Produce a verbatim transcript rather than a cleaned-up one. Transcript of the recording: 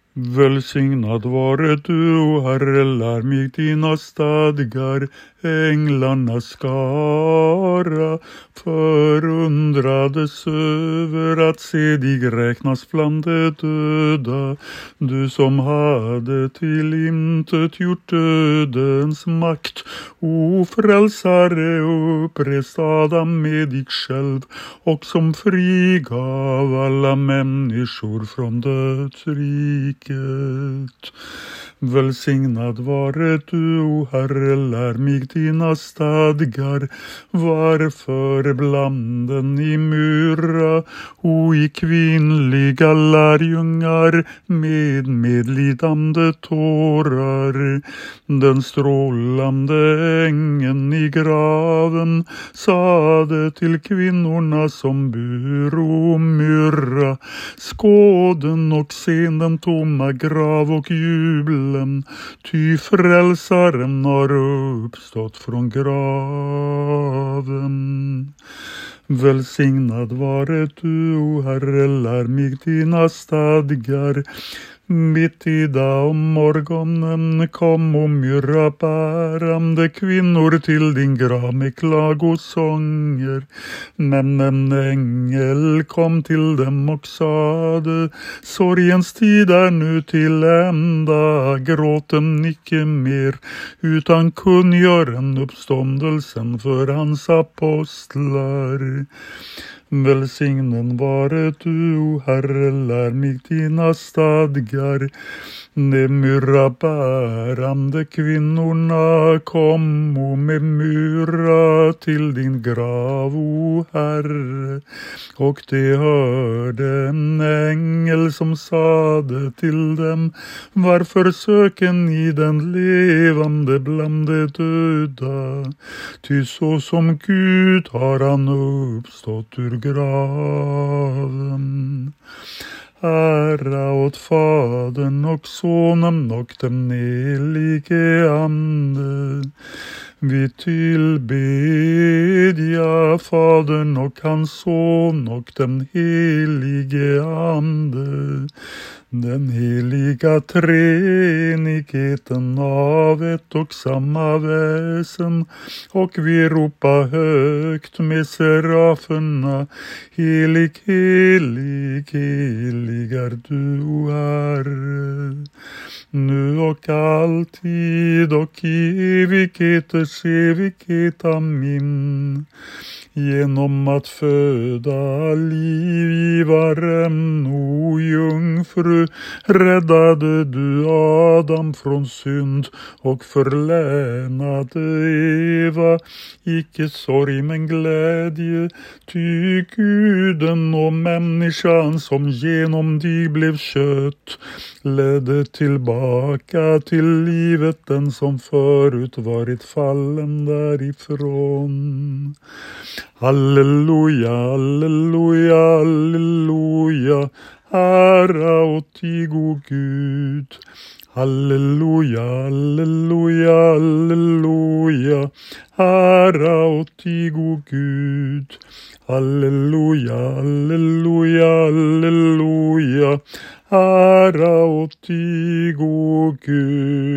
Välsignad vare du, o Herre, lär mig dina stadgar, änglarnas skara förundrades över att se dig räknas bland de döda, du som hade till intet gjort dödens makt, o frälsare, upprest Adam med dig själv, och som frigav alla människor från dödsriket. Välsignad vare du, o Herre, lär mig dina stadgar, varför blanden i myrra, o i kvinnliga lärjungar med medlidande tårar. Den strålande ängeln i graven sade till kvinnorna som buro myrra, skåden och sen den tomma grav och jubel, ty frälsaren har uppstått från graven. Välsignad vare du, o Herre, lär mig dina stadgar. Mitt i dag om morgonen kom och myrra bärande kvinnor till din grav med klagosånger. Men en ängel kom till dem och sade, sorgens tid är nu till ända, gråten icke mer, utan kungör en uppståndelsen för hans apostlar. Välsignen vare du, o Herre, lär mig dina stadgar. De myrra bärande kvinnorna kom och med myrra till din grav, o Herre. Och de hörde en ängel som sade till dem, varför söker ni den levande bland de döda? Ty så som Gud har han uppstått ur graven. Ära åt Fadern och Sonen och den helige Ande. Vi tillbedja Fadern och hans Son och den helige Ande. Den heliga treenigheten av ett och samma väsen, och vi ropar högt med seraferna, helig, helig, helig är du, o Herre. Nu och alltid och i evigheters evighet, amen. Genom att föda livgivaren, o jungfru, räddade du Adam från synd och förlänade Eva, icke sorg men glädje, ty Guden och människan som genom dig blev kött ledde tillbaka till livet den som förut varit fallen därifrån. Halleluja, halleluja, halleluja, ära åt dig, o Gud. Halleluja, halleluja, halleluja, ära åt dig, o Gud. Halleluja, halleluja, halleluja, ära åt dig, o Gud.